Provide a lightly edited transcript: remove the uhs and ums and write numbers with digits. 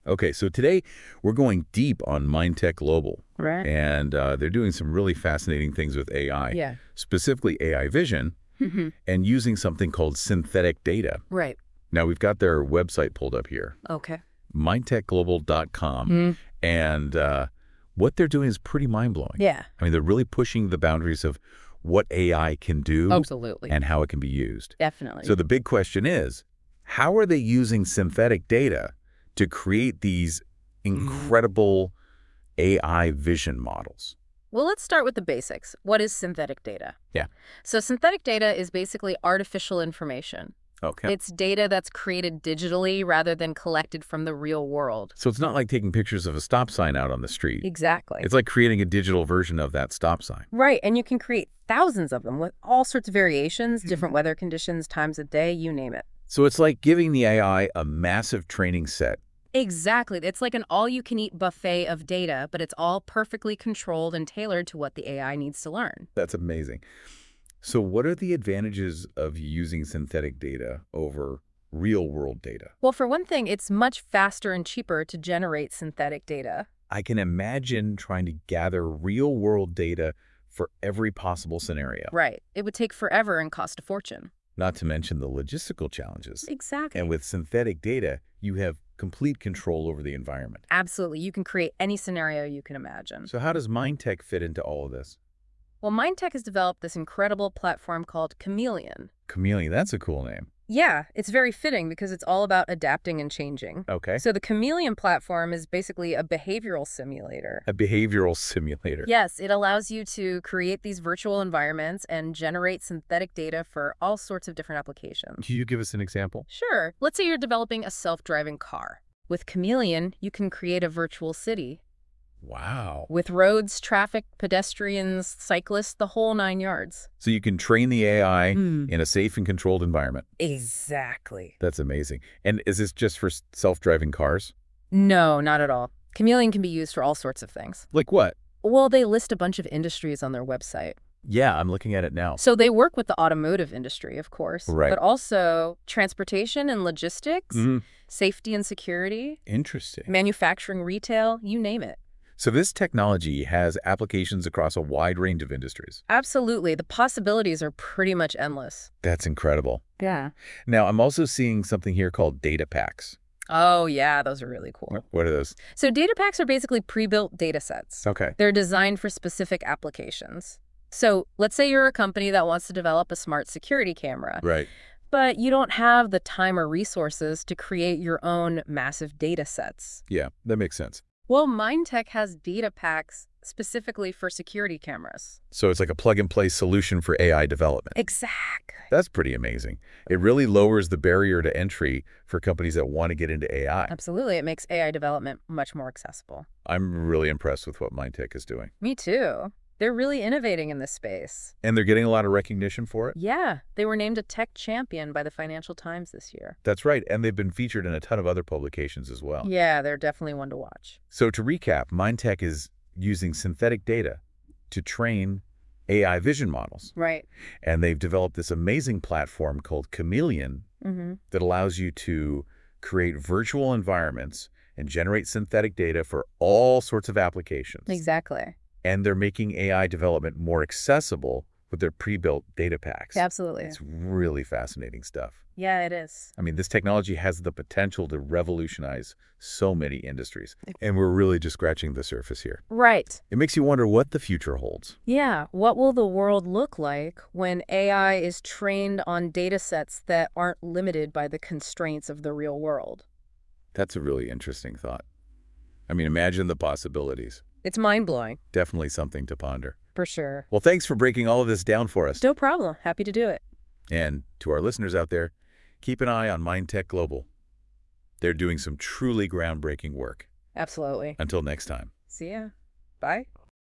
Okay, so today we're going deep on Mindtech Global, Right. and they're doing some really fascinating things with AI, Yeah. specifically AI vision, Hmm. and using something called synthetic data. Right. Now, we've got their website pulled up here, Okay. mindtechglobal.com, Mm. and what they're doing is pretty mind-blowing. Yeah. I mean, they're really pushing the boundaries of what AI can do Absolutely. and how it can be used. Definitely. So the big question is, how are they using synthetic data to create these incredible AI vision models? Well, let's start with the basics. What is synthetic data? Yeah. So synthetic data is basically artificial information. Okay. It's data that's created digitally rather than collected from the real world. So it's not like taking pictures of a stop sign out on the street. Exactly. It's like creating a digital version of that stop sign. Right, and you can create thousands of them with all sorts of variations, different weather conditions, times of day, you name it. So it's like giving the AI a massive training set. Exactly. It's like an all-you-can-eat buffet of data, but it's all perfectly controlled and tailored to what the AI needs to learn. That's amazing. So what are the advantages of using synthetic data over real-world data? Well, for one thing, it's much faster and cheaper to generate synthetic data. I can imagine trying to gather real-world data for every possible scenario, Right. It would take forever and cost a fortune. not to mention the logistical challenges. Exactly. And with synthetic data, you have complete control over the environment. Absolutely. You can create any scenario you can imagine. So how does Mindtech fit into all of this? Well, Mindtech has developed this incredible platform called Chameleon. Chameleon, that's a cool name. Yeah, it's very fitting because it's all about adapting and changing. Okay. So the Chameleon platform is basically a behavioral simulator. A behavioral simulator. Yes, it allows you to create these virtual environments and generate synthetic data for all sorts of different applications. Can you give us an example? Sure. Let's say you're developing a self-driving car. With Chameleon, you can create a virtual city Wow. with roads, traffic, pedestrians, cyclists, the whole 9 yards. So you can train the AI in a safe and controlled environment. Exactly. That's amazing. And is this just for self-driving cars? No, not at all. Chameleon can be used for all sorts of things. Like what? Well, they list a bunch of industries on their website. Yeah, I'm looking at it now. So they work with the automotive industry, of course, Right. but also transportation and logistics, Mhm. safety and security, Interesting. manufacturing, retail, you name it. So this technology has applications across a wide range of industries. Absolutely. The possibilities are pretty much endless. That's incredible. Yeah. Now, I'm also seeing something here called data packs. Oh, yeah, those are really cool. What are those? So data packs are basically pre-built data sets. Okay. They're designed for specific applications. So let's say you're a company that wants to develop a smart security camera, Right. but you don't have the time or resources to create your own massive data sets. Yeah, that makes sense. Well, Mindtech has data packs specifically for security cameras. So it's like a plug-and-play solution for AI development. Exactly. That's pretty amazing. It really lowers the barrier to entry for companies that want to get into AI. Absolutely. It makes AI development much more accessible. I'm really impressed with what Mindtech is doing. Me too. They're really innovating in this space. And they're getting a lot of recognition for it? Yeah, they were named a tech champion by the Financial Times this year. That's right, and they've been featured in a ton of other publications as well. Yeah, they're definitely one to watch. So to recap, Mindtech is using synthetic data to train AI vision models. Right. And they've developed this amazing platform called Chameleon Mm-hmm. that allows you to create virtual environments and generate synthetic data for all sorts of applications. Exactly. And they're making AI development more accessible with their pre-built data packs. Absolutely. It's really fascinating stuff. Yeah, it is. I mean, this technology has the potential to revolutionize so many industries. And we're really just scratching the surface here. Right. It makes you wonder what the future holds. Yeah. What will the world look like when AI is trained on data sets that aren't limited by the constraints of the real world? That's a really interesting thought. I mean, imagine the possibilities. It's mind-blowing. Definitely something to ponder. For sure. Well, thanks for breaking all of this down for us. No problem. Happy to do it. And to our listeners out there, keep an eye on Mindtech Global. They're doing some truly groundbreaking work. Absolutely. Until next time. See ya. Bye.